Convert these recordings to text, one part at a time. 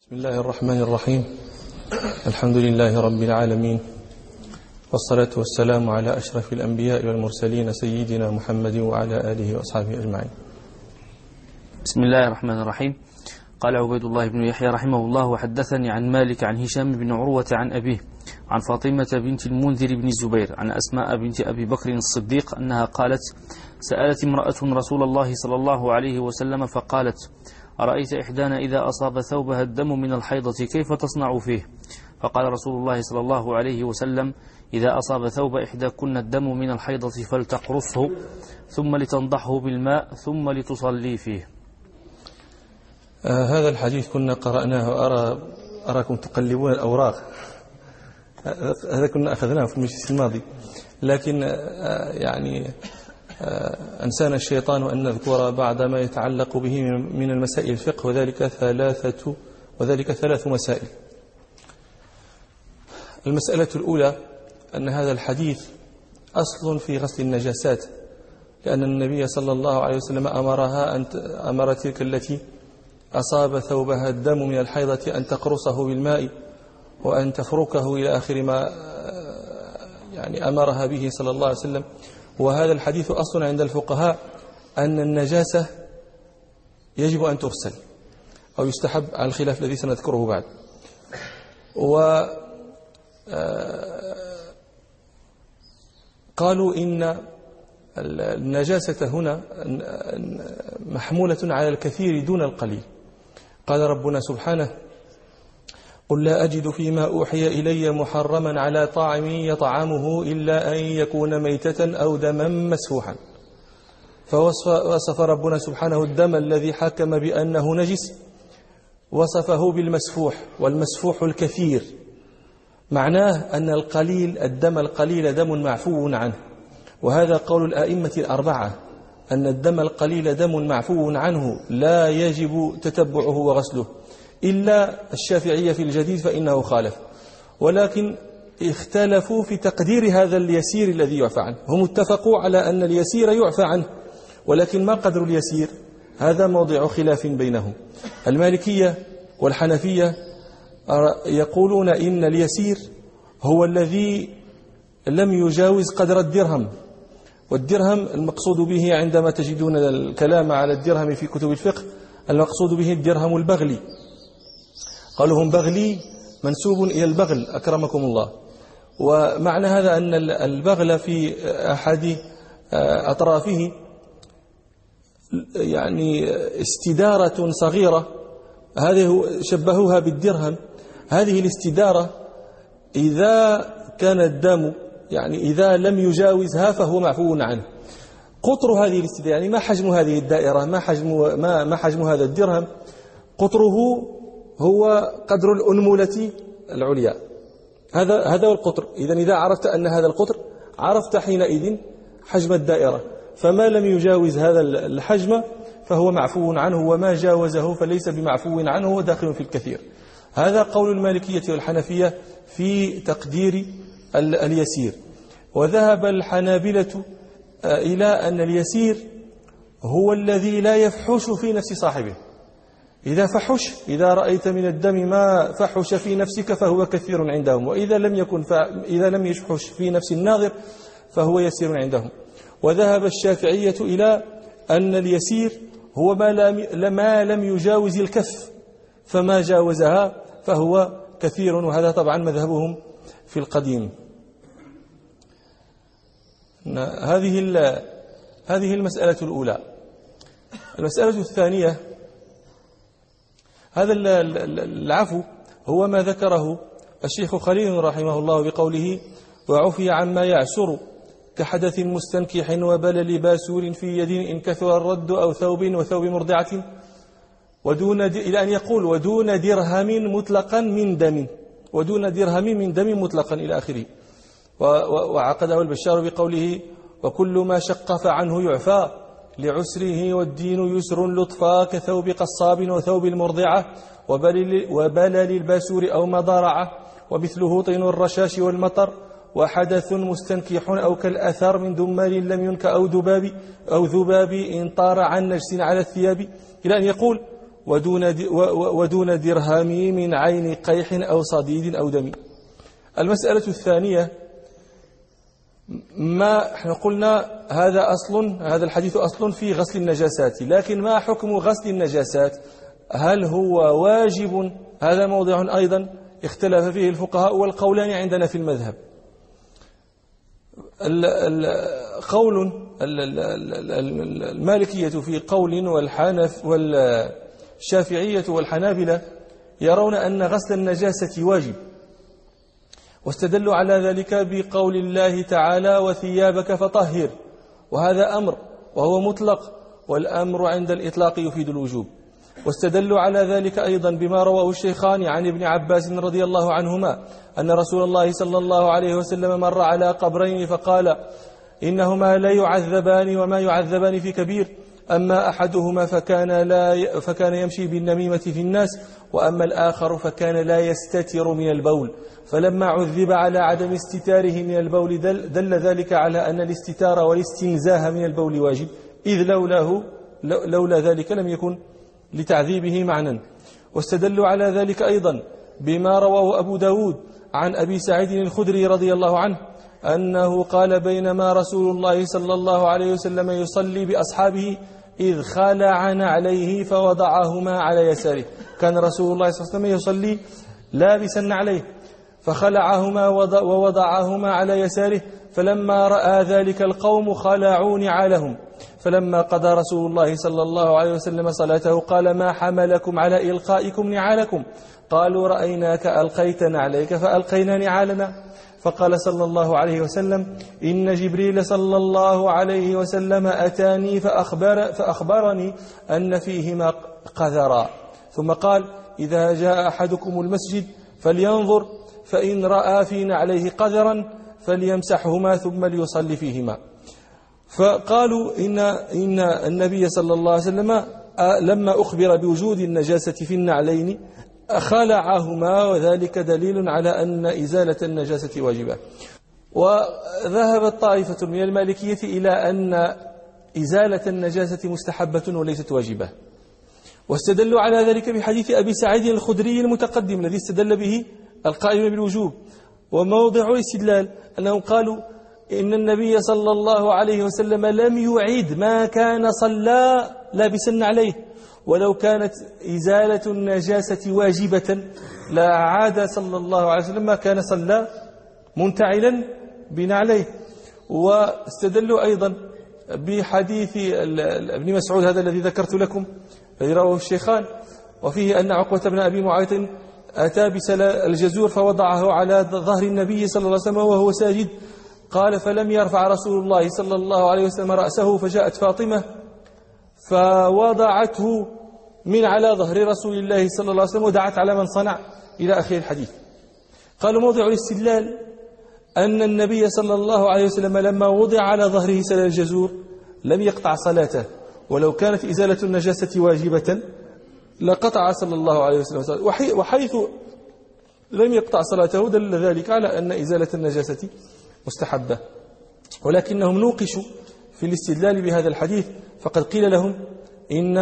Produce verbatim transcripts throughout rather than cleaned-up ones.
بسم الله الرحمن الرحيم. الحمد لله رب العالمين، والصلاة والسلام على أشرف الأنبياء والمرسلين سيدنا محمد وعلى آله وأصحابه أجمعين. بسم الله الرحمن الرحيم. قال عبيد الله بن يحيى رحمه الله: وحدثني عن مالك عن هشام بن عروة عن أبيه عن فاطمة بنت المنذر بن الزبير عن أسماء بنت أبي بكر الصديق أنها قالت: سألت امرأة رسول الله صلى الله عليه وسلم فقالت: أرأيت إحدانا إذا أصاب ثوبها الدم من الحيضة كيف تصنع فيه؟ فقال رسول الله صلى الله عليه وسلم: إذا أصاب ثوب إحداكن الدم من الحيضة فلتقرصه ثم لتنضحه بالماء ثم لتصلي فيه. آه هذا الحديث كنا قرأناه، أرى أراكم تقلبون الأوراق. هذا كنا أخذناه في المجلس الماضي، لكن آه يعني آه أنسانا الشيطان أن نذكر بعض ما يتعلق به من المسائل الفقه، وذلك ثلاثة وذلك ثلاث مسائل. المسألة الأولى أن هذا الحديث أصل في غسل النجاسات، لأن النبي صلى الله عليه وسلم أمرها أن أمر تلك التي أصاب ثوبها الدم من الحيضة أن تقرصه بالماء وأن تفركه إلى آخر ما يعني أمرها به صلى الله عليه وسلم. وهذا الحديث أصل عند الفقهاء أن النجاسة يجب أن تغسل أو يستحب، على الخلاف الذي سنذكره بعد. وقالوا إن النجاسة هنا محمولة على الكثير دون القليل. قال ربنا سبحانه: قل لا أجد فيما أوحي إلي محرما على طاعم يطعمه إلا أن يكون ميتة أو دما مسفوحا. فوصف ربنا سبحانه الدم الذي حكم بأنه نجس، وصفه بالمسفوح، والمسفوح الكثير. معناه أن القليل الدم القليل دم معفو عنه، وهذا قول الآئمة الأربعة، أن الدم القليل دم معفو عنه لا يجب تتبعه وغسله، إلا الشافعية في الجديد فإنه خالف. ولكن اختلفوا في تقدير هذا اليسير الذي يعفى عنه. هم اتفقوا على أن اليسير يعفى عنه، ولكن ما قدر اليسير؟ هذا موضع خلاف بينهم. المالكية والحنفية يقولون إن اليسير هو الذي لم يجاوز قدر الدرهم، والدرهم المقصود به عندما تجدون الكلام على الدرهم في كتب الفقه المقصود به الدرهم البغلي. قالوا هم بغلي منسوب إلى البغل أكرمكم الله. ومعنى هذا أن البغل في أحد أطرافه يعني استدارة صغيرة، هذه شبهوها بالدرهم. هذه الاستدارة إذا كان الدم يعني إذا لم يجاوزها فهو معفو عنه. قطر هذه الاستدارة يعني ما حجم هذه الدائرة، ما حجم ما ما حجم هذا الدرهم؟ قطره هو قدر الأنملة العليا. هذا هذا هو القطر. إذا إذا عرفت أن هذا القطر عرفت حينئذ حجم الدائرة، فما لم يجاوز هذا الحجم فهو معفو عنه، وما جاوزه فليس بمعفو عنه وداخل في الكثير. هذا قول المالكية والحنفية في تقدير اليسير. وذهب الحنابلة إلى أن اليسير هو الذي لا يفحش في نفس صاحبه. إذا فحش، إذا رأيت من الدم ما فحش في نفسك فهو كثير عندهم، وإذا لم يكن إذا لم يفحش في نفس الناظر فهو يسير عندهم. وذهب الشافعية إلى أن اليسير هو ما لم يجاوز الكف، فما جاوزها فهو كثير، وهذا طبعا مذهبهم في القديم. هذه هذه المسألة الأولى. المسألة الثانية، هذا العفو هو ما ذكره الشيخ خليل رحمه الله بقوله: وعفي عما يعسر كحدث مستنكح وبلل باسور في يد إن كثر الرد أو ثوب وثوب مرضعة، ودون إلى أن يقول ودون درهم مطلقا من دم، ودون درهم من دم مطلقا إلى آخره. وعقده البشار بقوله: وكل ما شق فعنه يعفى لعسره والدين يسر لطفا كثوب قصاب وثوب المرضعة وبلل, وبلل الباسور أو مضارعة، ومثله طين الرشاش والمطر، وحدث مستنكح أو كالأثر من دمال لم ينك أو ذباب أو ذباب إن طار عن نجس على الثياب، إلى أن يقول: ودون ودون درهم من عين قيح أو صديد أو دم. المسألة الثانية، ما احنا قلنا هذا أصل، هذا الحديث أصل في غسل النجاسات، لكن ما حكم غسل النجاسات؟ هل هو واجب؟ هذا موضع أيضا اختلف فيه الفقهاء، والقولان عندنا في المذهب. قول المالكية في قول، والحنف والشافعية والحنابلة يرون أن غسل النجاسة واجب، واستدلوا على ذلك بقول الله تعالى وثيابك فطهر، وهذا أمر وهو مطلق، والأمر عند الإطلاق يفيد الوجوب. واستدلوا على ذلك أيضا بما رواه الشيخان عن ابن عباس رضي الله عنهما أن رسول الله صلى الله عليه وسلم مر على قبرين فقال إنهما لا يعذبان وما يعذبان في كبير، أما أحدهما فكان, لا فكان يمشي بالنميمة في الناس، وأما الآخر فكان لا يستتر من البول، فلما عذب على عدم استتاره من البول دل, دل ذلك على أن الاستتار والاستنزاه من البول واجب، إذ لولاه لولا ذلك لم يكن لتعذيبه معنى. واستدلوا على ذلك أيضا بما رواه أبو داود عن أبي سعيد الخدري رضي الله عنه أنه قال بينما رسول الله صلى الله عليه وسلم يصلي بأصحابه إذ خلع نعليه فوضعهما على يساره. كان رسول الله صلى الله عليه وسلم يصلي لابسا عليه فخلعهما ووضعهما على يساره، فلما رأى ذلك القوم خلعوا نعالهم، فلما قضى رسول الله صلى الله عليه وسلم صلاته قال ما حملكم على إلقائكم نعالكم؟ قالوا رأيناك ألقيت نعليك فألقينا نعالنا. فقال صلى الله عليه وسلم إن جبريل صلى الله عليه وسلم أتاني فأخبر فأخبرني أن فيهما قذرا، ثم قال إذا جاء أحدكم المسجد فلينظر فإن رأى في نعليه قذرا فليمسحهما ثم ليصلي فيهما. فقالوا إن, إن النبي صلى الله عليه وسلم لما أخبر بوجود النجاسة في النعلين خلعهما، وذلك دليل على أن إزالة النجاسة واجبة. وذهبت طائفة من المالكية إلى أن إزالة النجاسة مستحبة وليست واجبة، واستدلوا على ذلك بحديث أبي سعيد الخدري المتقدم الذي استدل به القائم بالوجوب. وموضع الاستدلال أنهم قالوا إن النبي صلى الله عليه وسلم لم يعيد ما كان صلى لابسا عليه، ولو كانت إزالة النجاسة واجبة لا عاد صلى الله عليه وسلم ما كان صلى منتعلا بنعليه. واستدلوا أيضا بحديث ابن مسعود هذا الذي ذكرت لكم الذي رواه الشيخان، وفيه أن عقبة بن أبي معيط أتى بسلا الجزور فوضعه على ظهر النبي صلى الله عليه وسلم وهو ساجد، قال فلم يرفع رسول الله صلى الله عليه وسلم رأسه، فجاءت فاطمة فوضعته من على ظهر رسول الله صلى الله عليه وسلم ودعت على من صنع إلى آخر الحديث. قالوا موضع الاستدلال أن النبي صلى الله عليه وسلم لما وضع على ظهره سلا الجزور لم يقطع صلاته، ولو كانت إزالة النجاسة واجبة لقطع صلى الله عليه وسلم، وحيث لم يقطع صلاته دل ذلك على أن إزالة النجاسة مستحبة. ولكنهم نوقشوا في الاستدلال بهذا الحديث، فقد قيل لهم إن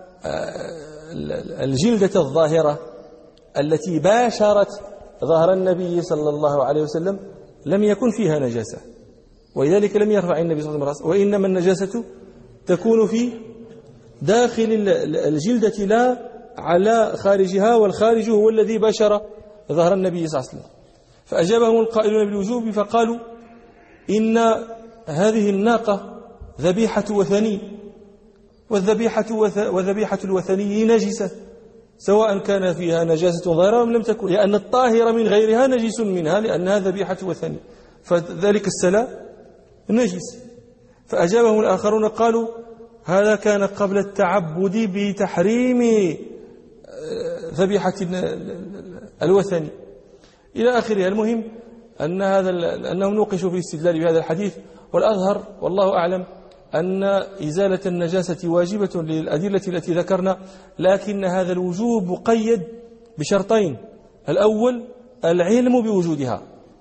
الجلدة الظاهرة التي باشرت ظهر النبي صلى الله عليه وسلم لم يكن فيها نجاسة، ولذلك لم يرفع النبي صلى الله عليه وسلم رأسه، وإنما النجاسة تكون في داخل الجلدة لا على خارجها، والخارج هو الذي باشر ظهر النبي صلى الله عليه وسلم. فأجابهم القائلون بالوجوب فقالوا إن هذه الناقة ذبيحة وثني، والذبيحة وذبيحة الوثني نجسة، سواء كان فيها نجاسة ظاهرة أم لم تكن، لأن الطاهر من غيرها نجس منها لأنها ذبيحة وثني، فذلك السلاء نجس. فأجابهم الآخرون قالوا هذا كان قبل التعبد بتحريم ذبيحة الوثني إلى آخره. المهم أن هذا أنهم نوقشوا في الاستدلال بهذا الحديث، والأظهر والله أعلم أن إزالة النجاسة واجبة للأدلة التي ذكرنا، لكن هذا الوجوب مقيد بشرطين: الأول العلم بوجودها،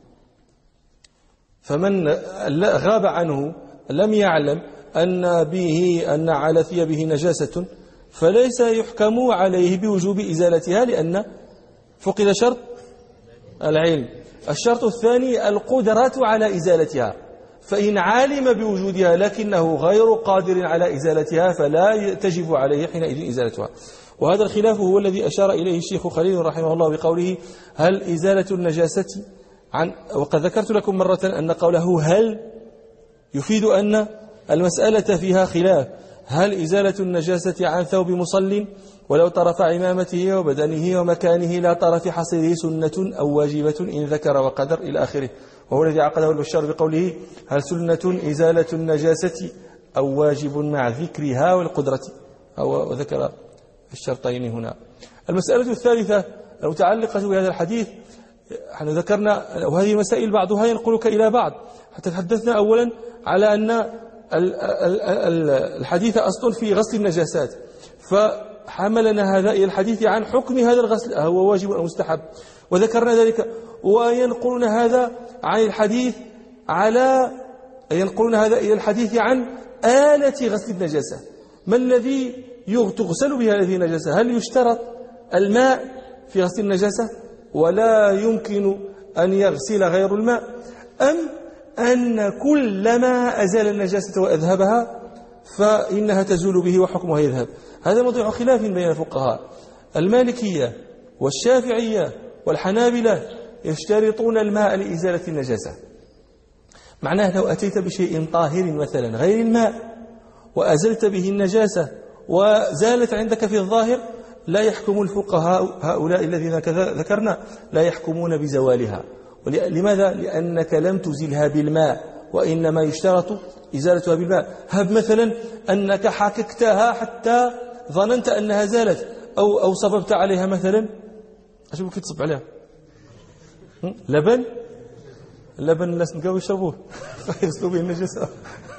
فمن غاب عنه لم يعلم أن به أن على ثيابه نجاسة فليس يحكم عليه بوجوب إزالتها لأن فقد شرط العلم. الشرط الثاني القدرة على إزالتها، فإن علم بوجودها لكنه غير قادر على إزالتها فلا تجب عليه حينئذ إزالتها. وهذا الخلاف هو الذي أشار إليه الشيخ خليل رحمه الله بقوله هل إزالة النجاسة عن، وقد ذكرت لكم مرة أن قوله هل يفيد أن المسألة فيها خلاف، هل إزالة النجاسة عن ثوب مصل ولو طرف عمامته وبدنه ومكانه لا طرف حصيره سنة أو واجبة إن ذكر وقدر إلى آخره، وهو الذي عقده البشار بقوله هل سنة إزالة النجاسة أو واجب مع ذكرها والقدرة، أو ذكر الشرطين هنا. المسألة الثالثة المتعلقة بهذا الحديث، نحن ذكرنا وهذه المسائل بعضها ينقلك إلى بعض، حتى تحدثنا أولا على أن الحديث أصل في غسل النجاسات، فحملنا هذا إلى الحديث عن حكم هذا الغسل هو واجب أو مستحب، وذكرنا ذلك. وينقلون هذا عن الحديث على ينقلون هذا إلى الحديث عن آلة غسل النجاسة، ما الذي تغسل بها هذه النجاسة؟ هل يشترط الماء في غسل النجاسة ولا يمكن أن يغسل غير الماء، أم أن كلما أزال النجاسة وأذهبها فإنها تزول به وحكمها يذهب؟ هذا موضوع خلاف بين الفقهاء. المالكية والشافعية والحنابلة يشترطون الماء لإزالة النجاسة، معناه لو أتيت بشيء طاهر مثلا غير الماء وأزلت به النجاسة وزالت عندك في الظاهر لا يحكم الفقهاء هؤلاء الذين ذكرنا لا يحكمون بزوالها. لماذا؟ لأنك لم تزلها بالماء، وإنما يشترط إزالتها بالماء. هب مثلا أنك حككتها حتى ظننت أنها زالت، أو أو صببت عليها مثلا، أشو ممكن تصب عليها لبن اللبن الناس نقاو يشربوه فيغسلوا به النجاسة.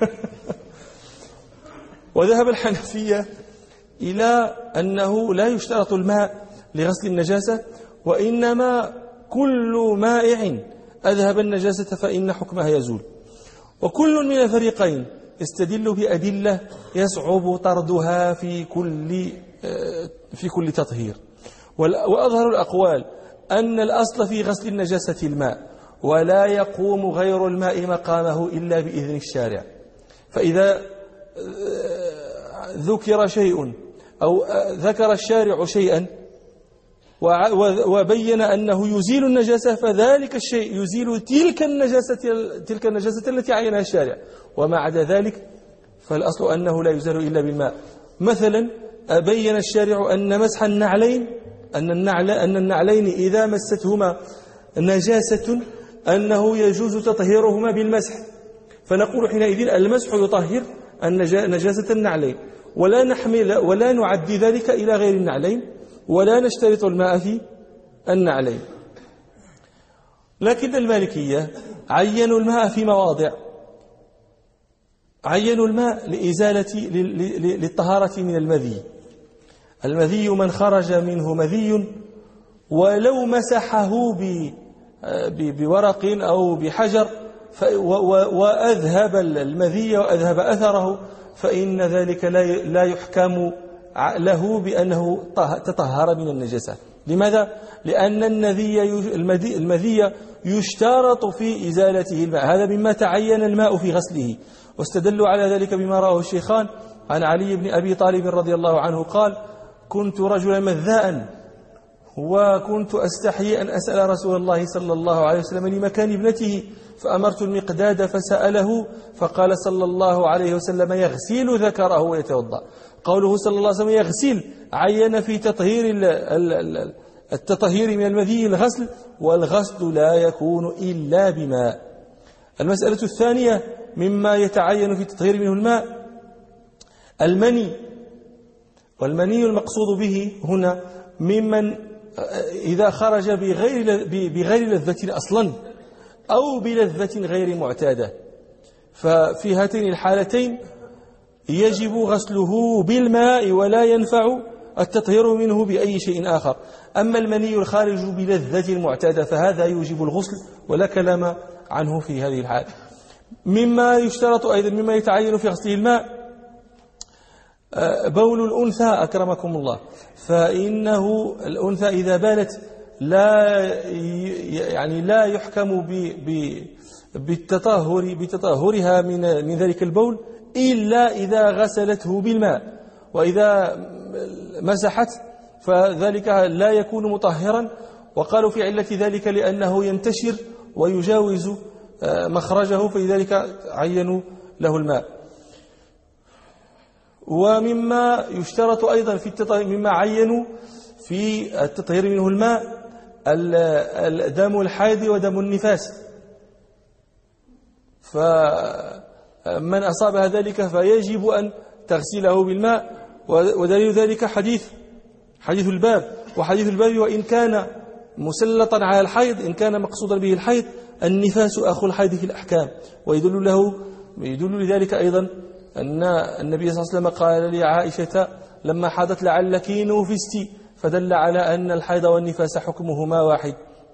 وذهب الحنفية إلى أنه لا يشترط الماء لغسل النجاسة، وإنما كل مائع أذهب النجاسة فإن حكمها يزول. وكل من الفريقين يستدل بأدلة يصعب طردها في كل في كل تطهير. وأظهر الأقوال أن الأصل في غسل النجاسة الماء، ولا يقوم غير الماء مقامه إلا بإذن الشارع. فإذا ذكر شيء أو ذكر الشارع شيئا وبين أنه يزيل النجاسة، فذلك الشيء يزيل تلك النجاسة تلك النجاسة التي عينها الشارع، وما عدا ذلك فالأصل أنه لا يزال إلا بالماء. مثلا بين الشارع أن مسح النعلين أن النعل أن النعلين إذا مستهما نجاسة أنه يجوز تطهيرهما بالمسح، فنقول حينئذ المسح يطهر نجاسة النعلين، ولا نحمل ولا نعدي ذلك إلى غير النعلين، ولا نشترط الماء في النعلين. لكن المالكية عينوا الماء في مواضع، عينوا الماء لإزالة للطهارة من المذي. المذي من خرج منه مذي ولو مسحه بورق أو بحجر وأذهب المذي وأذهب أثره، فإن ذلك لا يحكم له بأنه تطهر من النجاسة. لماذا؟ لأن المذي يشترط في إزالته الماء، هذا مما تعين الماء في غسله. واستدلوا على ذلك بما رأه الشيخان عن علي بن أبي طالب رضي الله عنه قال: كنت رجلا مذاء وكنت أستحيي أن أسأل رسول الله صلى الله عليه وسلم لمكان ابنته، فأمرت المقداد فسأله، فقال صلى الله عليه وسلم: يغسل ذكره ويتوضأ. قوله صلى الله عليه وسلم يغسل عين في تطهير التطهير من المذي الغسل، والغسل لا يكون إلا بماء. المسألة الثانية مما يتعين في التطهير منه الماء المني، والمني المقصود به هنا ممن إذا خرج بغير بغير لذة أصلا أو بلذة غير معتادة، ففي هاتين الحالتين يجب غسله بالماء ولا ينفع التطهير منه بأي شيء آخر. أما المني الخارج بلذة معتادة فهذا يوجب الغسل ولا كلام عنه في هذه الحال. مما يشترط أيضا مما يتعين في غسله الماء بول الأنثى أكرمكم الله، فإنه الأنثى إذا بالت لا يعني لا يحكم بالتطهر بتطهرها من من ذلك البول إلا إذا غسلته بالماء، وإذا مسحت فذلك لا يكون مطهرا. وقالوا في علة ذلك لأنه ينتشر ويجاوز مخرجه، فلذلك عينوا له الماء. ومما يشترط أيضا في التطهير، مما عينوا في التطهير منه الماء، دم الحيض ودم النفاس، فمن أصابها ذلك فيجب أن تغسله بالماء. ودليل ذلك حديث حديث الباب، وحديث الباب وإن كان مسلطا على الحيض، إن كان مقصودا به الحيض، النفاس أخو الحيض في الأحكام. ويدل له يدل لذلك أيضا أن النبي صلى الله عليه وسلم قال لعائشة لما حاضت لعلك نوفستي، فدل على أن الحيض والنفاس حكمهما واحد.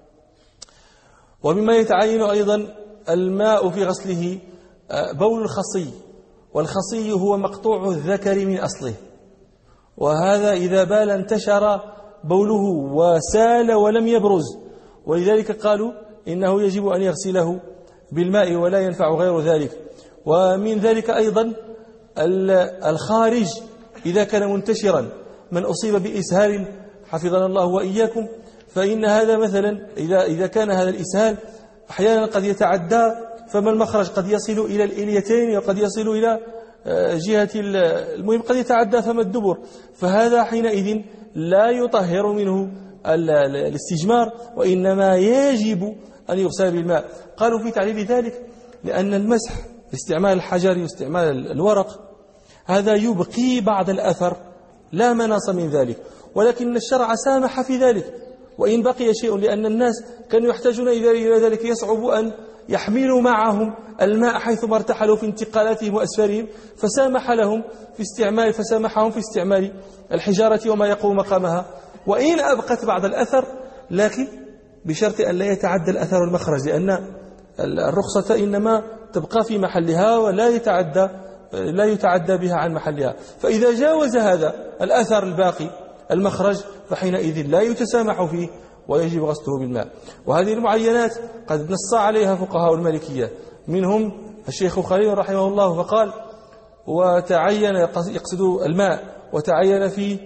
ومما يتعين أيضا الماء في غسله بول الخصي، والخصي هو مقطوع الذكر من أصله، وهذا إذا بال انتشر بوله وسال ولم يبرز، ولذلك قالوا إنه يجب أن يغسله بالماء ولا ينفع غير ذلك. ومن ذلك أيضا الخارج إذا كان منتشرا، من أصيب بإسهال حفظنا الله وإياكم، فإن هذا مثلا إذا إذا كان هذا الإسهال أحيانا قد يتعدى، فما المخرج قد يصل إلى الإليتين وقد يصل إلى جهة المهم قد يتعدى فم الدبر، فهذا حينئذ لا يطهر منه الاستجمار، وإنما يجب أن يغسل بالماء. قالوا في تعليل ذلك لأن المسح استعمال الحجر واستعمال الورق هذا يبقي بعض الأثر لا مناص من ذلك، ولكن الشرع سامح في ذلك وإن بقي شيء، لأن الناس كانوا يحتاجون إلى ذلك، يصعب أن يحملوا معهم الماء حيثما ارتحلوا في انتقالاتهم وأسفارهم، فسامح لهم في استعمال فسامحهم في استعمال الحجارة وما يقوم مقامها، وإن أبقت بعض الأثر، لكن بشرط أن لا يتعدى الأثر المخرج، لأن الرخصة إنما تبقى في محلها ولا يتعدى لا يتعدى بها عن محلها. فإذا جاوز هذا الأثر الباقي المخرج فحينئذ لا يتسامح فيه ويجب غسله بالماء. وهذه المعينات قد نص عليها فقهاء المالكية، منهم الشيخ خليل رحمه الله فقال وتعين يقصد الماء وتعين في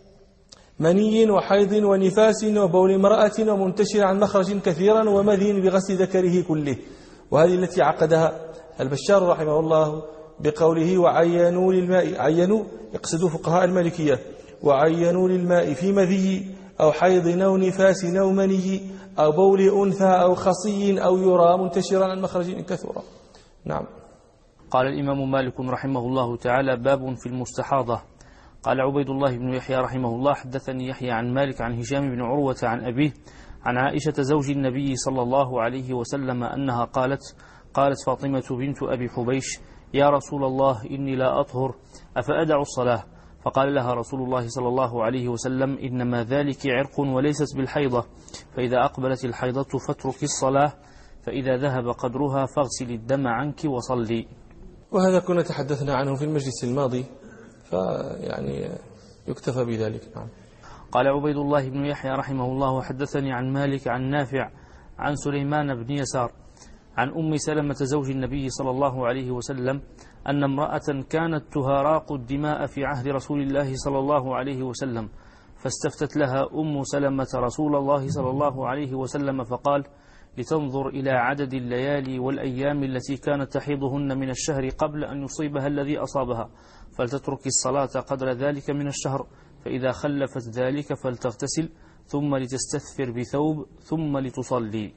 مني وحيض ونفاس وبول امرأة ومنتشر عن مخرج كثيرا ومذين بغسل ذكره كله. وهذه التي عقدها البشار رحمه الله بقوله وعينوا للماء، عينوا يقصدوا فقهاء المالكية، وعينوا للماء في مذي أو حيض أو نفاس أو مني أو بول أنثى أو خصي أو يرى منتشرا عن مخرج كثيرا. نعم. قال الإمام مالك رحمه الله تعالى باب في المستحاضة. قال عبيد الله بن يحيى رحمه الله حدثني يحيى عن مالك عن هشام بن عروة عن أبيه عن عائشة زوج النبي صلى الله عليه وسلم أنها قالت قالت فاطمة بنت أبي حبيش يا رسول الله إني لا أطهر أفأدع الصلاة؟ فقال لها رسول الله صلى الله عليه وسلم إنما ذلك عرق وليست بالحيضة، فإذا أقبلت الحيضة فاترك الصلاة، فإذا ذهب قدرها فاغسل الدم عنك وصلي. وهذا كنا تحدثنا عنه في المجلس الماضي، فيعني يكتفى بذلك. نعم. قال عبيد الله بن يحيى رحمه الله حدثني عن مالك عن نافع عن سليمان بن يسار عن أم سلمة زوج النبي صلى الله عليه وسلم أن امرأة كانت تهراق الدماء في عهد رسول الله صلى الله عليه وسلم، فاستفتت لها أم سلمة رسول الله صلى الله عليه وسلم فقال لتنظر إلى عدد الليالي والأيام التي كانت تحيضهن من الشهر قبل أن يصيبها الذي أصابها، فلتترك الصلاة قدر ذلك من الشهر، فإذا خلفت ذلك فلتغتسل ثم لتستثفر بثوب ثم لتصلي.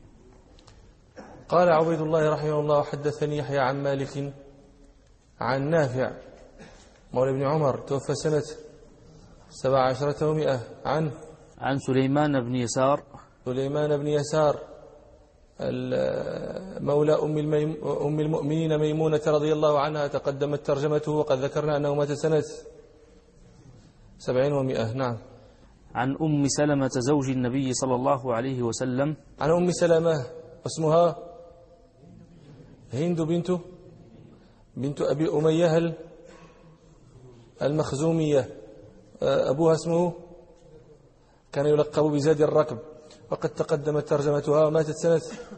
قال عبيد الله رحمه الله حدثني يحيى عن مالك عن نافع مولى ابن عمر توفى سنة سبع عشرة ومئة عن عن سليمان بن يسار سليمان بن يسار مولى أم, الميم أم المؤمنين ميمونة رضي الله عنها، تقدمت ترجمته وقد ذكرنا أنه مات سنة سبعين ومئة. نعم. عن أم سلمة زوج النبي صلى الله عليه وسلم عن أم سلمة اسمها هند بنت بنت أبي أمية هل المخزومية، أبوها اسمه كان يلقب بزاد الركب، وقد تقدمت ترجمتها، وماتت سنة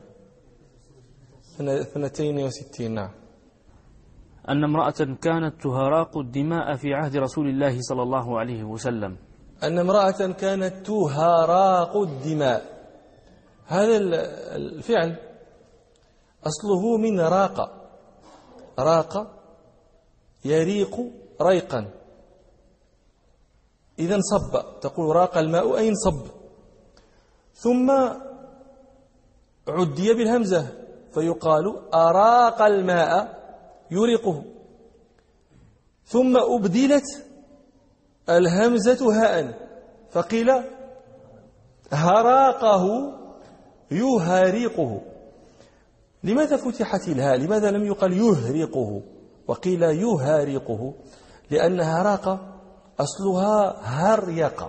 اثنتين وستين. نعم. أن امرأة كانت تهراق الدماء في عهد رسول الله صلى الله عليه وسلم. أن امرأة كانت تهراق الدماء، هذا الفعل أصله من راق، راق يريق ريقا، إذا صب، تقول راق الماء أي انصب، ثم عدي بالهمزة فيقال أراق الماء يريقه، ثم أبدلت الهمزة هاء فقيل هراقه يهريقه. لماذا فتحت الهاء؟ لماذا لم يقل يهريقه وقيل يهاريقه؟ لأن هراق أصلها هريق،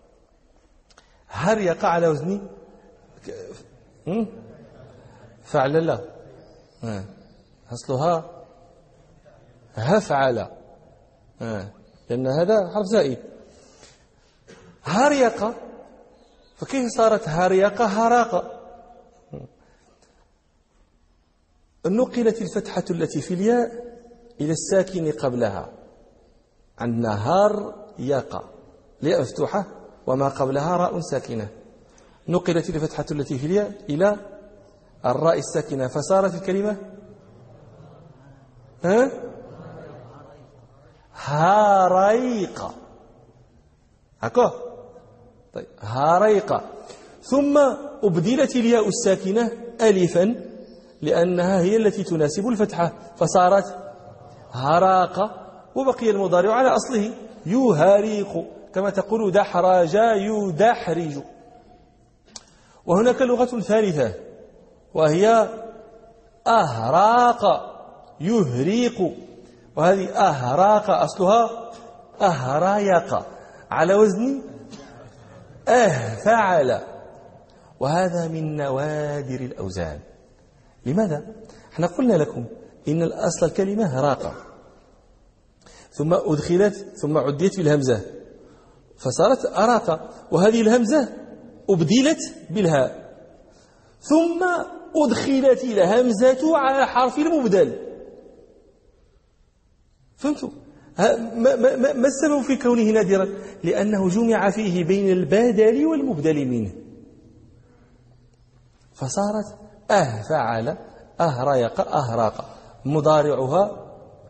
هريق على وزن فعل لا، أصلها هفعل، لأن هذا حرف زائد. هريق، فكيف صارت هريق هراق؟ نقلت الفتحة التي في الياء إلى الساكن قبلها، عندنا هار ياقة لياء مفتوحة وما قبلها راء ساكنة، نقلت الفتحة التي في الياء إلى الراء الساكنة فصارت الكلمة ها هاريق، هكو طيب هاريق، ثم أبدلت الياء الساكنة ألفا لأنها هي التي تناسب الفتحة فصارت هراق، وبقي المضارع على أصله يهاريق، كما تقول دحرج يدحرج. وهناك لغة ثالثة وهي أهراق يهريق، وهذه أهراق أصلها أهرايق على وزن أهفعل، وهذا من نوادر الأوزان. لماذا؟ احنا قلنا لكم إن الأصل الكلمة هراق، ثم أدخلت ثم عديت بالهمزة فصارت أراق، وهذه الهمزة أبدلت بالهاء ثم أدخلت الهمزة على حرف المبدل. فهمتوا؟ ما, ما, ما السبب في كونه نادرا؟ لأنه جمع فيه بين البدل والمبدل منه فصارت أهفعل أهريق أهراق. مضارعها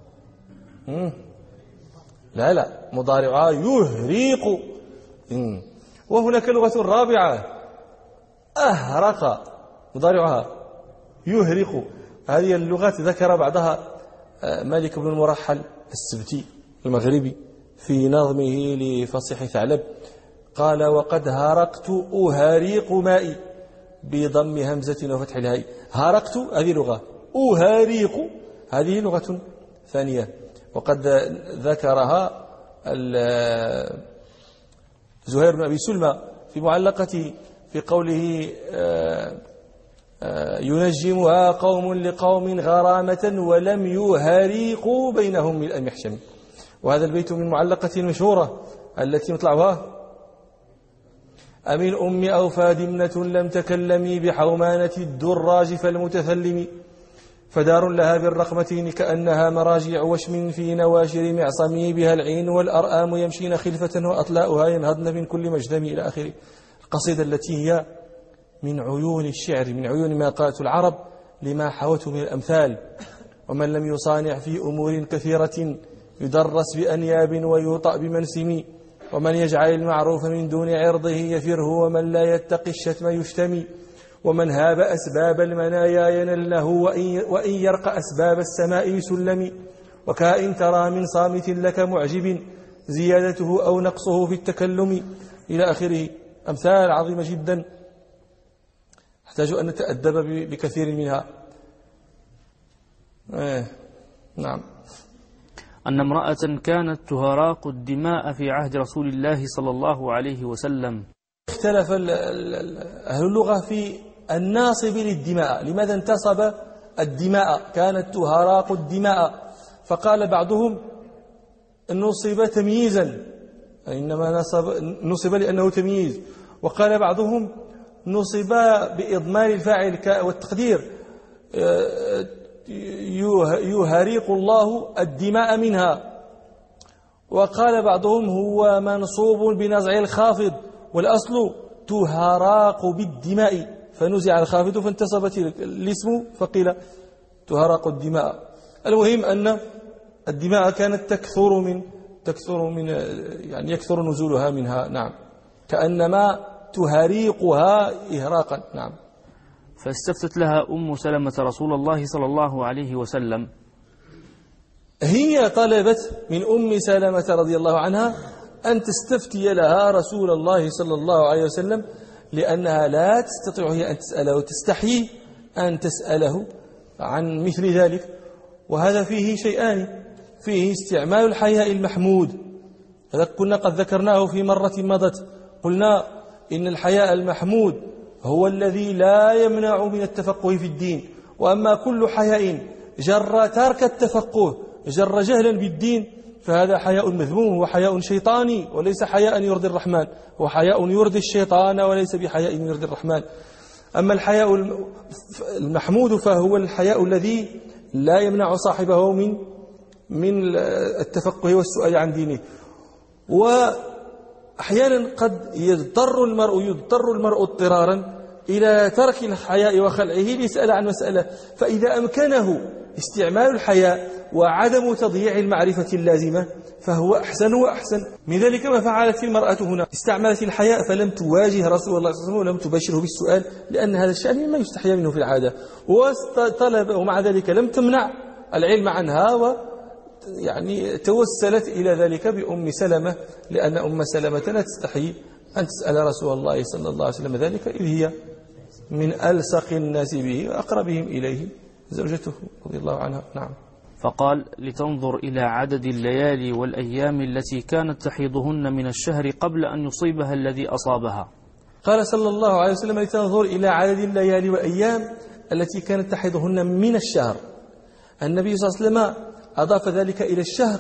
لا لا مضارعها يهريق. وهناك لغة رابعة أهرق مضارعها يهرق. هذه اللغات ذكر بعضها مالك بن المرحل السبتي المغربي في نظمه لفصيح ثعلب، قال وقد هرقت أهريق مائي بضم همزة وفتح الهاء. هرقت هذه لغة، أهريق هذه لغة ثانية، وقد ذكرها زهير بن أبي سلمى في معلقته في قوله ينجمها قوم لقوم غرامة ولم يهريقوا بينهم من المحشم. وهذا البيت من معلقة المشهورة التي مطلعها أمن أم أوفى دمنة لم تكلمي بحومانة الدراج فالمتثلم فدار لها بالرقمتين كأنها مراجع وشم في نواشر معصمي بها العين والأرآم يمشين خلفة وأطلاؤها ينهضن من كل مجدم إلى آخره. القصيدة التي هي من عيون الشعر، من عيون ما قالت العرب لما حوته من الأمثال. ومن لم يصانع في أمور كثيرة يدرس بأنياب ويوطأ بمنسم، ومن يجعل المعروف من دون عرضه يفره، ومن لا يتقي الشتم يشتمي، ومن هاب أسباب المنايا ينله، وإن يرق أسباب السماء يسلم. وكائن ترى من صامت لك معجب زيادته أو نقصه في التكلم إلى آخره. أمثال عظيمة جدا نحتاج أن نتأدب بكثير منها. آه. نعم. أن امرأة كانت تهراق الدماء في عهد رسول الله صلى الله عليه وسلم. اختلف أهل اللغة في الناصب للدماء، لماذا انتصب الدماء؟ كانت تهراق الدماء، فقال بعضهم نصب تمييزا، إنما نصب, نصب لأنه تمييز. وقال بعضهم نصب بإضمار الفاعل والتقدير يهريق الله الدماء منها. وقال بعضهم هو منصوب بنزع الخافض، والأصل تهراق بالدماء، فنزع الخافض فانتصبت الاسم فقيل تهراق الدماء. المهم أن الدماء كانت تكثر من تكثر من يعني يكثر نزولها منها، نعم، كأنما تهريقها إهراقا. نعم. فاستفتت لها أم سلمة رسول الله صلى الله عليه وسلم، هي طلبت من أم سلمة رضي الله عنها أن تستفتي لها رسول الله صلى الله عليه وسلم، لأنها لا تستطيع هي أن تسأله، تستحيي أن تسأله عن مثل ذلك. وهذا فيه شيئان، فيه استعمال الحياء المحمود، هذا كنا قد ذكرناه في مرة مضت، قلنا إن الحياء المحمود هو الذي لا يمنع من التفقه في الدين، وأما كل حياء جر ترك التفقه، جر جهلا بالدين، فهذا حياء مذموم وحياء شيطاني، وليس حياء يرضي الرحمن، هو حياء يرضي الشيطان وليس بحياء يرضي الرحمن. أما الحياء المحمود فهو الحياء الذي لا يمنع صاحبه من من التفقه والسؤال عن دينه. وأحيانا قد يضطر المرء يضطر المرء اضطرارا إلى ترك الحياء وخلعه ليسأل عن مسألة، فإذا أمكنه استعمال الحياء وعدم تضييع المعرفة اللازمة فهو أحسن وأحسن. من ذلك ما فعلت المرأة هنا، استعملت الحياء فلم تواجه رسول الله صلى الله عليه وسلم ولم تبشره بالسؤال، لأن هذا الشأن مما يستحيا منه في العادة، وطلب ومع ذلك لم تمنع العلم عنها، و يعني توسلت إلى ذلك بأم سلمة، لأن أم سلمة لا تستحي أن تسأل رسول الله صلى الله عليه وسلم ذلك، إذ هي من ألصق الناس به وأقربهم إليه زوجته رضي الله عنها. نعم. فقال لتنظر إلى عدد الليالي والأيام التي كانت تحيضهن من الشهر قبل أن يصيبها الذي أصابها. قال صلى الله عليه وسلم لتنظر إلى عدد الليالي والأيام التي كانت تحيضهن من الشهر. النبي صلى الله عليه وسلم أضاف ذلك إلى الشهر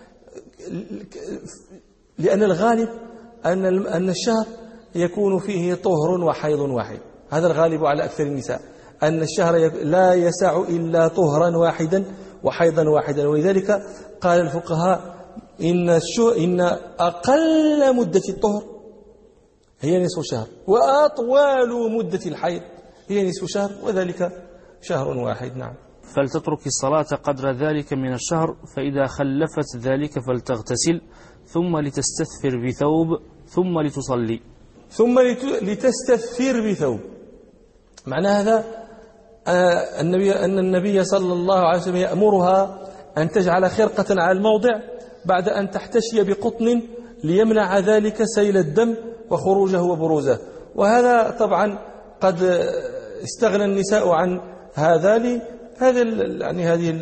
لأن الغالب أن أن الشهر يكون فيه طهر وحيض واحد، هذا الغالب على أكثر النساء، أن الشهر لا يسع إلا طهرا واحدا وحيضا واحدا. ولذلك قال الفقهاء إن إن أقل مدة الطهر هي نصف شهر، وأطول مدة الحيض هي نصف شهر، وذلك شهر واحد. نعم. فلتترك الصلاة قدر ذلك من الشهر، فإذا خلفت ذلك فلتغتسل، ثم لتستثفر بثوب، ثم لتصلي. ثم لتستثفر بثوب، معنى هذا آه النبي أن النبي صلى الله عليه وسلم يأمرها أن تجعل خرقة على الموضع بعد أن تحتشي بقطن ليمنع ذلك سيل الدم وخروجه وبروزه. وهذا طبعا قد استغنى النساء عن هذا لي هذه يعني هذه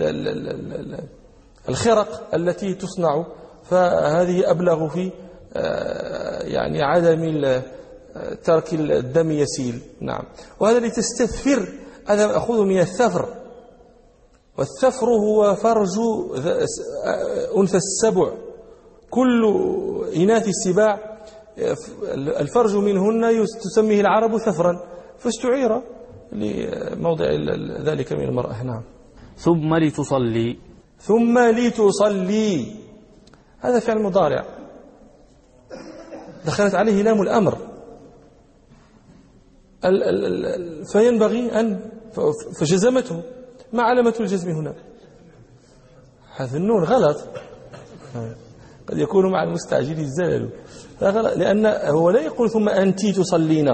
الخرق التي تصنع، فهذه أبلغ في يعني عدم ترك الدم يسيل. نعم. وهذا لتستثفر، هذا مأخوذ من الثفر، والثفر هو فرج أنثى السبع، كل إناث السباع الفرج منهن تسميه العرب ثفرا، فاستعير لموضع ذلك من المرأة. نعم. ثم لتصلي. ثم لتصلي، هذا فعل مضارع دخلت عليه لام الأمر، فينبغي أن فجزمته. ما علامة الجزم هنا؟ حذف النون، غلط، قد يكون مع المستعجل الزلل، لأن هو لا يقول ثم أنت تصلين.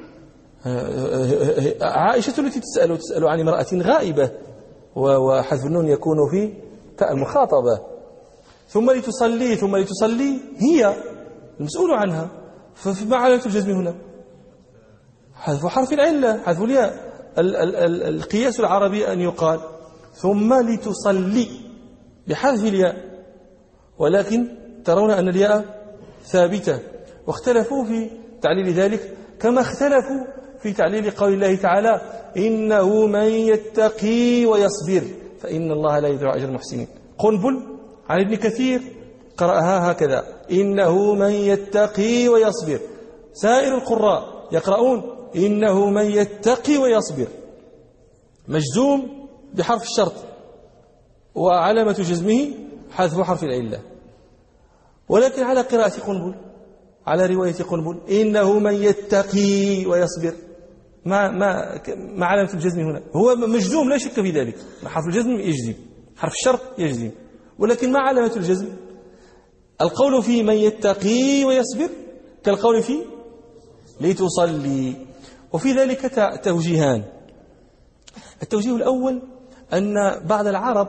عائشة التي تسأل تسأل عن امرأة غائبة، وحذف النون يكون في تاء المخاطبة. ثم لتصلي، ثم لتصلي هي المسؤول عنها، فما علامة الجزم هنا؟ حذف حرف العلة، حذف الياء. القياس العربي أن يقال ثم لتصلي بحذف الياء، ولكن ترون أن الياء ثابتة، واختلفوا في تعليل ذلك كما اختلفوا في تعليل قول الله تعالى إنه من يتقي ويصبر فإن الله لا يضيع أجر المحسنين. قنبل عن ابن كثير قرأها هكذا: إنه من يتقي ويصبر. سائر القراء يقرؤون: إنه من يتقي ويصبر، مجزوم بحرف الشرط، وعلامة جزمه حذف حرف العلة. ولكن على قراءة قنبل، على رواية قنبل: إنه من يتقي ويصبر، ما ما ما علامة الجزم هنا؟ هو مجزوم لا شك في ذلك، حرف الجزم يجزم، حرف الشرط يجزم، ولكن ما علامة الجزم؟ القول في من يتقي ويصبر كالقول في لتصلي. وفي ذلك توجيهان. التوجيه الأول أن بعض العرب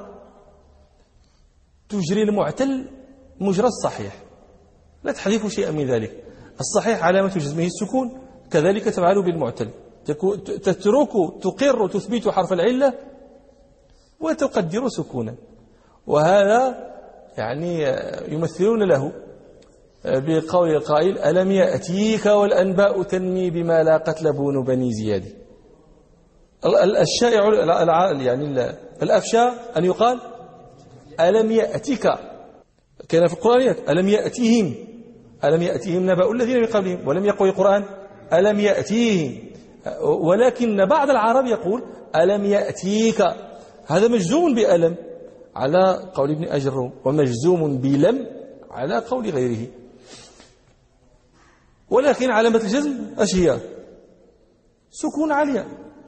تجري المعتل مجرى الصحيح، لا تحذف شيئا من ذلك. الصحيح علامة جزمه السكون، كذلك تفعل بالمعتل، تترك تقر تثبت حرف العلة وتقدر سكونا. وهذا يعني يمثلون له بقول القائل: ألم يأتيك والأنباء تنمي بما لا قتل بون بني زياد. الشائع يعني الأفشى أن يقال: ألم يأتيك، كان في القرآن ألم يأتيهم، ألم يأتيهم نبأ الذين من قبلهم، ولم يقل القرآن ألم يأتيهم. ولكن بعض العرب يقول ألم يأتيك، هذا مجزوم بألم على قول ابن أجروم، ومجزوم بلم على قول غيره. ولكن علامة الجزم ايش هي؟ سكون عالية.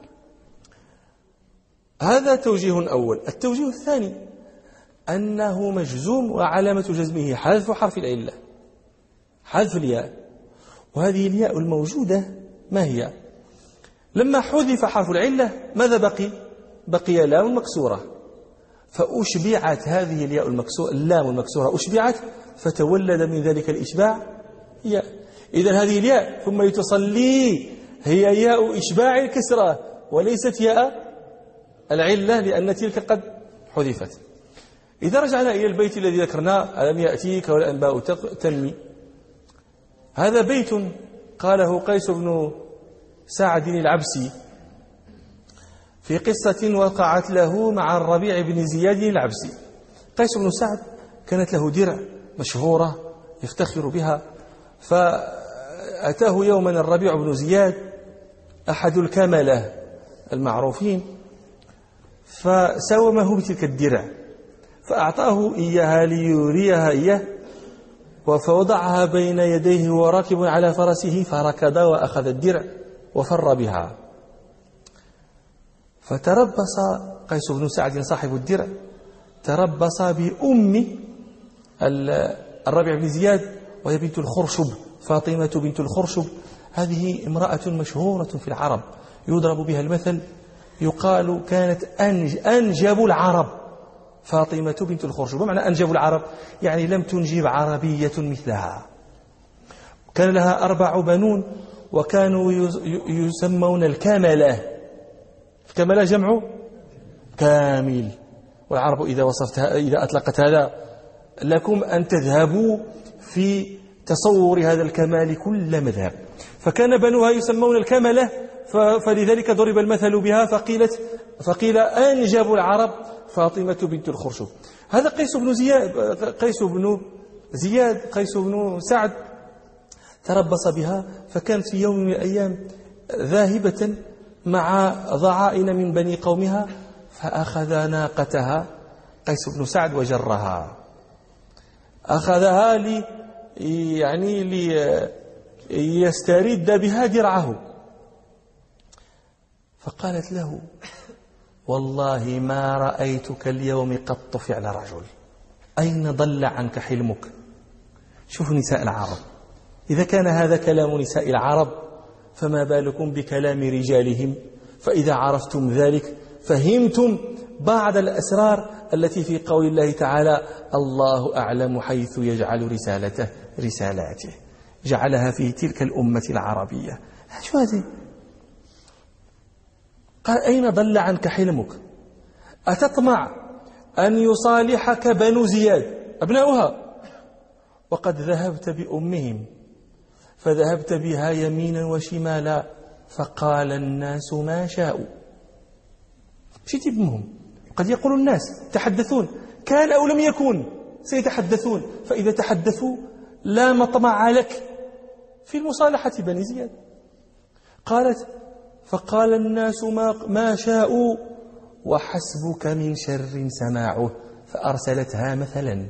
هذا توجيه أول. التوجيه الثاني أنه مجزوم وعلامة جزمه حذف حرف العلة، حذف الياء. وهذه الياء الموجودة ما هي؟ لما حذف حرف العلة ماذا بقي؟ بقي لام مكسورة، فأشبعت هذه الياء المكسورة، اللام المكسورة أشبعت، فتولد من ذلك الإشباع ياء. إذن هذه الياء ثم يتصلي هي ياء إشباع الكسرة وليست ياء العلة، لأن تلك قد حذفت. إذا رجعنا إلى البيت الذي ذكرناه: ألم يأتيك والأنباء تنمي، هذا بيت قاله قيس بن سعد العبسي في قصة وقعت له مع الربيع بن زياد العبسي. قيس بن سعد كانت له درع مشهورة يفتخر بها، فأتاه يوما الربيع بن زياد أحد الكملة المعروفين، فساومه بتلك الدرع، فأعطاه إياها ليريها إياه، فوضعها بين يديه وراكب على فرسه، فركض وأخذ الدرع وفر بها. فتربص قيس بن سعد صاحب الدرع، تربص بأم الربيع بن زياد، وهي بنت الخرشب، فاطمة بنت الخرشب. هذه امرأة مشهورة في العرب يضرب بها المثل، يقال كانت أنجب العرب فاطمة بنت الخرشب. ومعنى أنجب العرب يعني لم تنجب عربية مثلها. كان لها أربع بنون، وكانوا يسمون الكملة. الكملة جمع كامل، والعرب إذا وصفتها إذا أطلقت هذا لكم أن تذهبوا في تصور هذا الكمال كل مذهب. فكان بنوها يسمون الكملة، فلذلك ضرب المثل بها، فقيلت فقيل أنجب العرب فاطمة بنت الخرشب. هذا قيس بن زياد قيس بن زياد قيس بن سعد تربص بها، فكانت في يوم من الأيام ذاهبة مع ضعائن من بني قومها، فأخذ ناقتها قيس بن سعد وجرها، أخذها لي يعني ليسترد بها درعه. فقالت له: والله ما رأيتك اليوم قط فعل رجل، أين ضل عنك حلمك؟ شوف نساء العرب، إذا كان هذا كلام نساء العرب فما بالكم بكلام رجالهم؟ فإذا عرفتم ذلك فهمتم بعض الأسرار التي في قول الله تعالى: الله أعلم حيث يجعل رسالته رسالاته، جعلها في تلك الأمة العربية. شو هذه؟ قال: أين ضل عنك حلمك؟ أتطمع أن يصالحك بنو زياد أبناؤها، وقد ذهبت بأمهم، فذهبت بها يمينا وشمالا، فقال الناس ما شاءوا. مشيت بهم، قد يقول الناس تحدثون كان أو لم يكن، سيتحدثون، فإذا تحدثوا لا مطمع لك في المصالحة بني زياد. قالت: فقال الناس ما, ما شاءوا وحسبك من شر سماعه، فأرسلتها مثلا.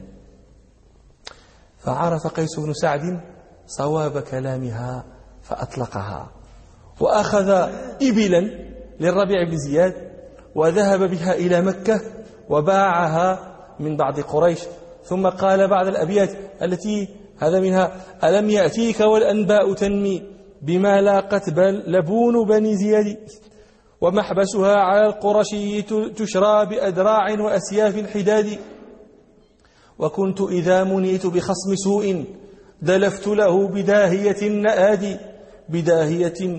فعرف قيس بن سعد صواب كلامها فأطلقها، وأخذ إبلا للربيع بن زياد وذهب بها إلى مكة وباعها من بعض قريش. ثم قال بعض الأبيات التي هذا منها: ألم يأتيك والأنباء تنمي بما لاقت بل لبون بني زياد، ومحبسها على القرشي تشرى بأدراع وأسياف حداد، وكنت إذا منيت بخصم سوء دلفت له بداهية النآدي، بداهية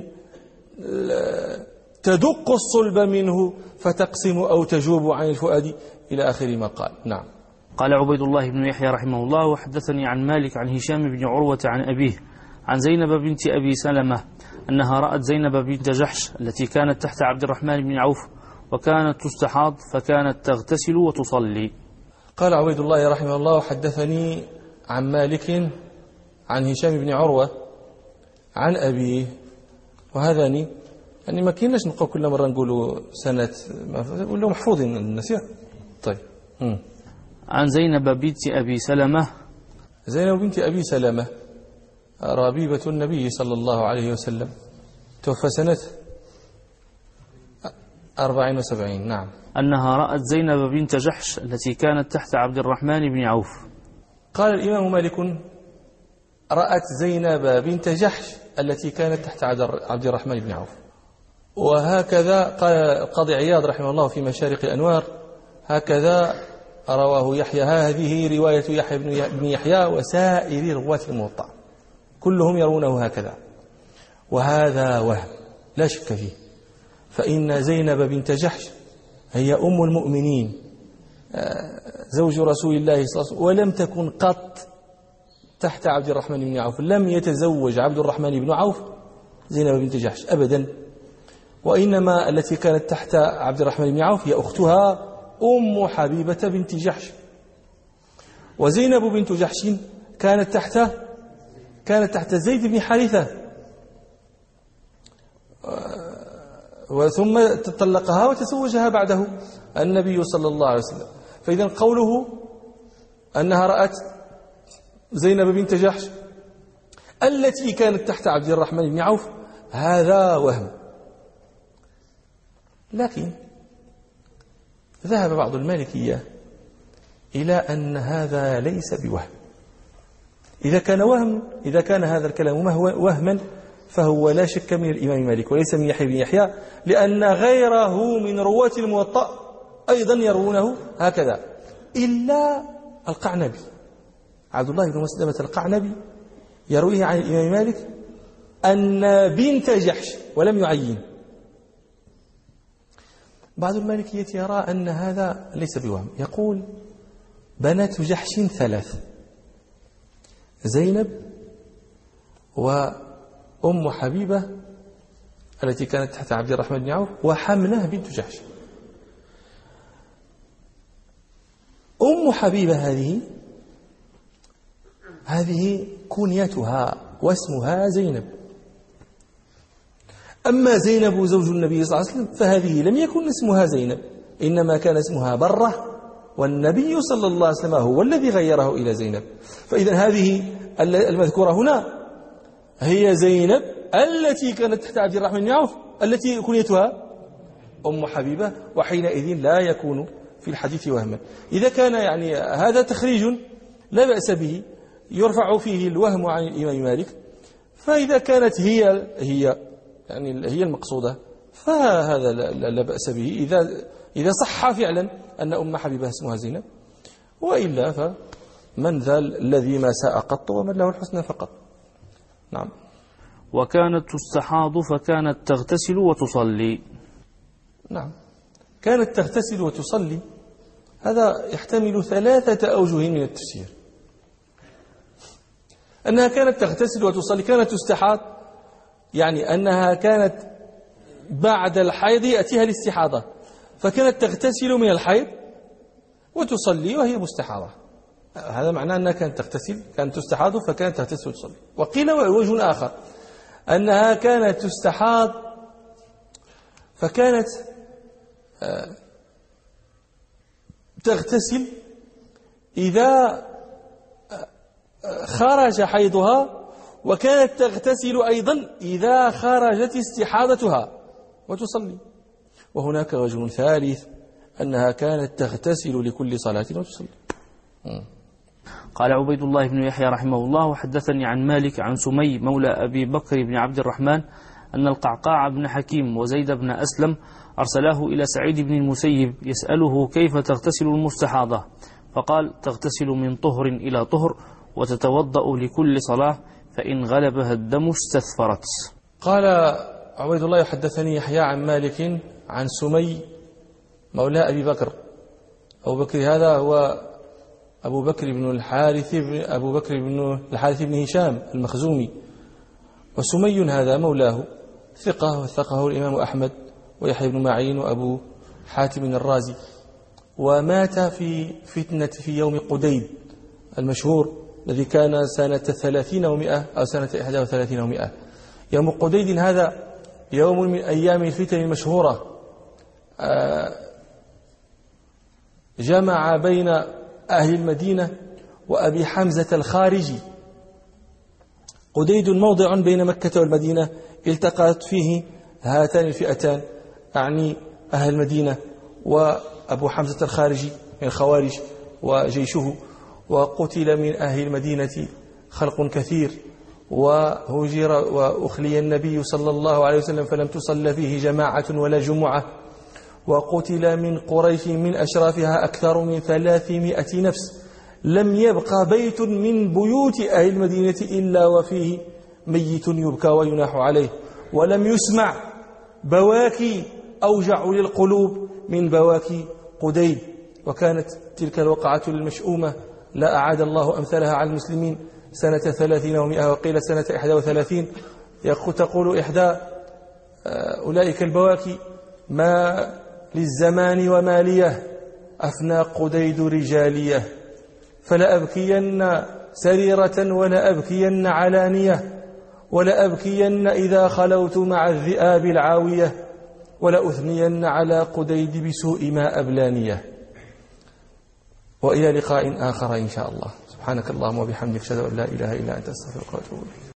تدق الصلب منه فتقسم أو تجوب عن الفؤاد، إلى آخر ما قال. نعم. قال عبيد الله بن يحيى رحمه الله: وحدثني عن مالك عن هشام بن عروة عن أبيه عن زينب بنت أبي سلمة أنها رأت زينب بنت جحش التي كانت تحت عبد الرحمن بن عوف، وكانت تستحاض فكانت تغتسل وتصلي. قال عبيد الله رحمه الله: حدثني عن مالك عن هشام بن عروة عن أبيه. وهذاني يعني ما كيناش نبقى كل مرة نقولوا سنة، ولا محفوظين الناس. طيب. م. عن زينب بنت أبي سلمة. زينب بنت أبي سلمة ربيبة النبي صلى الله عليه وسلم، توفى سنة أربعين وسبعين. نعم. أنها رأت زينب بنت جحش التي كانت تحت عبد الرحمن بن عوف. قال الإمام مالك: رأت زينب بنت جحش التي كانت تحت عبد الرحمن بن عوف. وهكذا قال القاضي عياض رحمه الله في مشارق الأنوار: هكذا رواه يحيى، هذه رواية يحيى بن يحيى وسائر رواة الموطأ كلهم يرونه هكذا. وهذا وهم لا شك فيه، فإن زينب بنت جحش هي أم المؤمنين زوج رسول الله صلى الله عليه وسلم، ولم تكن قط تحت عبد الرحمن بن عوف، لم يتزوج عبد الرحمن بن عوف زينب بنت جحش أبدا، وإنما التي كانت تحت عبد الرحمن بن عوف هي أختها أم حبيبة بنت جحش. وزينب بنت جحش كانت تحت كانت تحت زيد بن حارثة، وثم تطلقها وتزوجها بعده النبي صلى الله عليه وسلم. فإذا قوله أنها رأت زينب بنت جحش التي كانت تحت عبد الرحمن بن عوف هذا وهم. لكن ذهب بعض المالكية إلى أن هذا ليس بوهم. إذا كان وهم إذا كان هذا الكلام وهما فهو لا شك من الإمام مالك وليس من يحيى بن يحيى، لأن غيره من رواة الموطأ أيضا يروونه هكذا، إلا القعنبي عبد الله بن مسلمة القعنبي يرويه عن الإمام مالك أن بنت جحش ولم يعين. بعض المالكية يرى أن هذا ليس بوهم، يقول: بنات جحش ثلاث: زينب وأم حبيبة التي كانت تحت عبد الرحمن بن عوف وحمنة بنت جحش. أم حبيبة هذه هذه كنيتها واسمها زينب. أما زينب زوج النبي صلى الله عليه وسلم فهذه لم يكن اسمها زينب، إنما كان اسمها برة، والنبي صلى الله عليه وسلم هو الذي غيره إلى زينب. فإذا هذه المذكورة هنا هي زينب التي كانت تحت عبد الرحمن بن عوف التي كنيتها أم حبيبة، وحينئذ لا يكون في الحديث وهما. إذا كان يعني هذا تخريج لا بأس به يرفع فيه الوهم عن الإمام مالك، فإذا كانت هي هي يعني هي المقصودة فهذا لا, لا بأس به إذا إذا صح فعلا أن أم حبيبة اسمها زينب، وإلا فمن ذا الذي ما ساء قط ومن له الحسنى فقط. نعم. وكانت تستحاض فكانت تغتسل وتصلي. نعم، كانت تغتسل وتصلي، هذا يحتمل ثلاثة أوجه من التفسير. أنها كانت تغتسل وتصلي، كانت تستحاض يعني أنها كانت بعد الحيض يأتيها الاستحاضة، فكانت تغتسل من الحيض وتصلي وهي مستحاضة، هذا معناه أنها كانت تغتسل، كانت تستحاض فكانت تغتسل وتصلي. وقيل وجه آخر أنها كانت تستحاض فكانت تغتسل إذا خرج حيضها، وكانت تغتسل أيضا إذا خرجت استحاضتها وتصلي. وهناك وجه ثالث أنها كانت تغتسل لكل صلاة وتصلي. قال عبيد الله بن يحيى رحمه الله: وحدثني عن مالك عن سمي مولى أبي بكر بن عبد الرحمن أن القعقاع بن حكيم وزيد بن أسلم أرسلاه إلى سعيد بن المسيب يسأله كيف تغتسل المستحاضة، فقال: تغتسل من طهر إلى طهر وتتوضأ لكل صلاة، فإن غلبها الدم استثفرت. قال عبيد الله: يحدثني يحيى عن مالك عن سمي مولى أبي بكر. أبو بكر هذا هو أبو بكر بن الحارث بن أبو بكر بن الحارث بن هشام المخزومي، وسمي هذا مولاه ثقة، وثقه الإمام أحمد ويحيى بن معين وأبو حاتم الرازي، ومات في فتنة في يوم قديد المشهور الذي كان سنة ثلاثين ومئة أو سنة إحدى وثلاثين ومئة. يوم قديد هذا يوم من أيام الفتن المشهورة، جمع بين أهل المدينة وأبي حمزة الخارجي. قديد موضع بين مكة والمدينة التقت فيه هاتان الفئتان، أعني أهل المدينة وأبو حمزة الخارجي من الخوارج وجيشه، وقتل من أهل المدينة خلق كثير، وهجر وأخلي النبي صلى الله عليه وسلم فلم تصل فيه جماعة ولا جمعة، وقتل من قريش من أشرافها أكثر من ثلاثمائة نفس. لم يبقى بيت من بيوت أهل المدينة إلا وفيه ميت يبكى ويناح عليه، ولم يسمع بواكي أوجع للقلوب من بواكي قديد. وكانت تلك الوقعة المشؤومة لا أعاد الله أمثالها على المسلمين سنة ثلاثين ومئة، وقيل سنة إحدى وثلاثين. تقول إحدى أولئك البواكي: ما للزمان ومالية أفنى قديد رجالية، فلا أبكين سريرة ولا أبكين علانية، ولا أبكين إذا خلوت مع الذئاب العاوية، ولا أثنين على قديد بسوء ما أبلانية. وإلى لقاء آخر إن شاء الله. سبحانك اللهم وبحمدك، أشهد أن لا إله إلا أنت، أستغفرك وأتوب إليك.